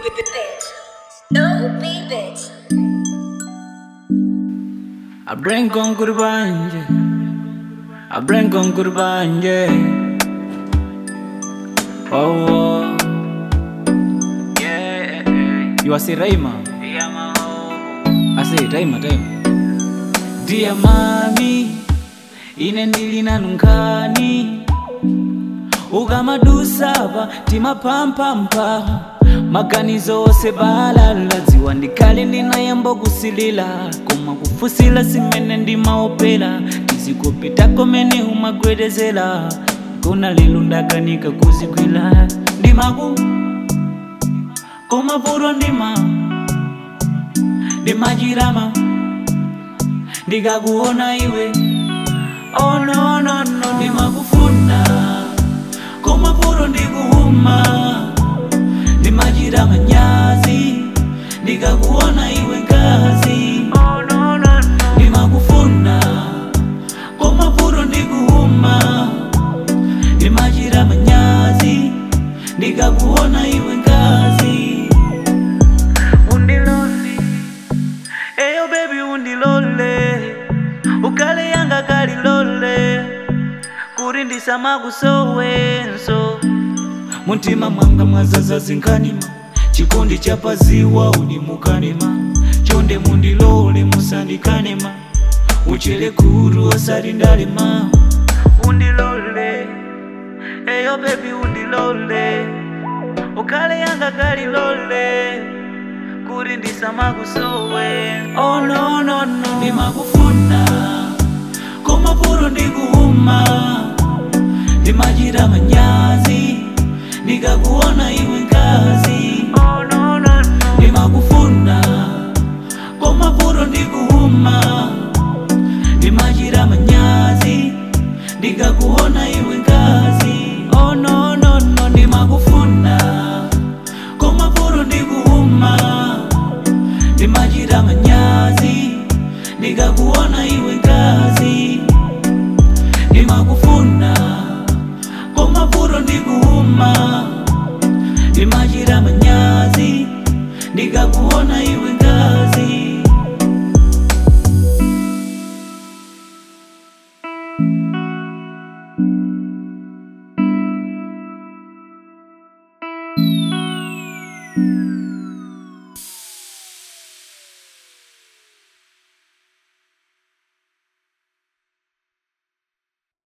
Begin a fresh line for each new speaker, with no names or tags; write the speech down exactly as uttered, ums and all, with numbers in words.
bitch. No be bitch.
I bring on kurbanje, I bring on kurbanje. Oh, oh. Yeah, you are say Raima. I say Raima, Raima. Dear mami, inendili na nunkani. Ugamadusaba, tima pam pam pam. Maganizo ose balala ziwandikale nina yambo gusilila kuma kufusila simene ndi maopela tizikopita komene umagwedezela kuna lilundaganika kuzigwila ndimagu kuma puro ndima ndimajirama ndikakuona iwe oh no no no ndimakufuna kuma puro ndikuhuma Majira manyazi, nikakuona iwe ngazi. Oh no no no. Nimakufuna, koma puro ndikuhuma. Majira manyazi, nikakuona iwe ngazi. Undilole, eyo baby undilole. Ukale yanga kali lole. Kurindisa makusowenso. Muntima mwanga mwazaza zinkanima chikondi chapaziwa udimukanima chonde mundilole musandikanima uchele kuru osari ndalima undilole eyo baby undilole ukale yanga kali lole kurindisa makusowe oh no no no nimakufuna koma puro ndikuhuma ndimajira manyazi nikakuona iwe ngazi oh no no no nimakufuna koma puro ndikuhuma ndimajira manyazi nikakuona iwe ngazi oh no no no nimakufuna koma puro ndikuhuma ndimajira manyazi nikakuona iwe ngazi nimakufuna koma puro ndikuhuma Nimajira manyazi, nikakuona